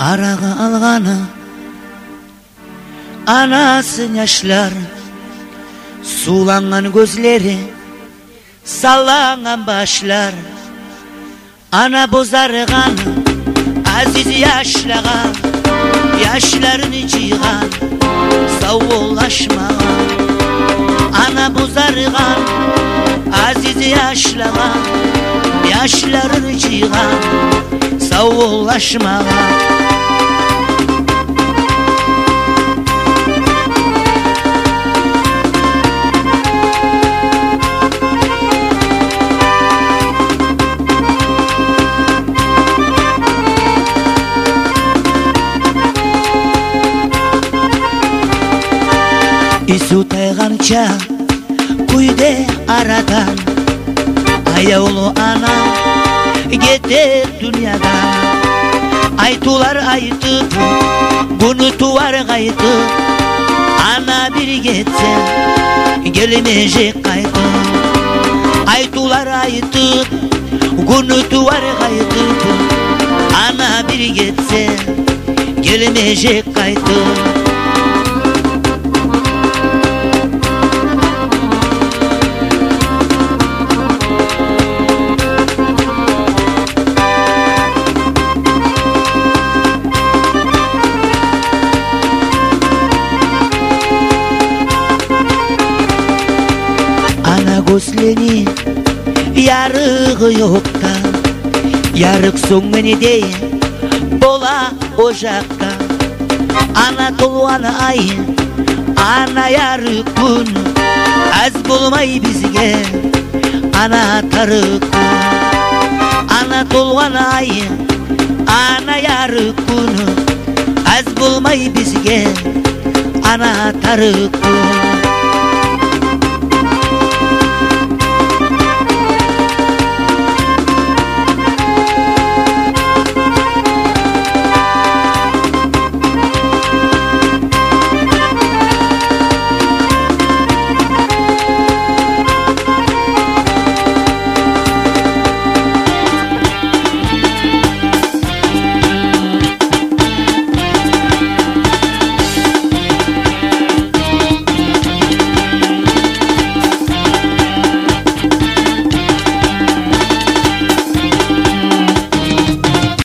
Араға алғаны анасын яшьлар, суланған көзлері, салаңған башлар. Ана бозарғаны азиз яшьлаған, яшьларын жиған, саулашмаған. Ана бозарған азиз яшьлаған, яшьларын жиған, саулашмаған. Ису тайғанша күйде арадан, аяулы ана кетер дүниядан. Айтулар айтып, күні туар қайтып, ана бір кетсе келмежек қайтып. Айтулар айтып, күні туар қайтып, ана бір кетсе келмежек қайтып. Көзлені ярығы жоқта, ярық соңыне дейін бола о жақта. Ана толуаны айы, ана ярық күн, аз болмай бізге ана тары күн. Ана толуаны айы, ана ярық күн, аз болмай бізге ана тары күн.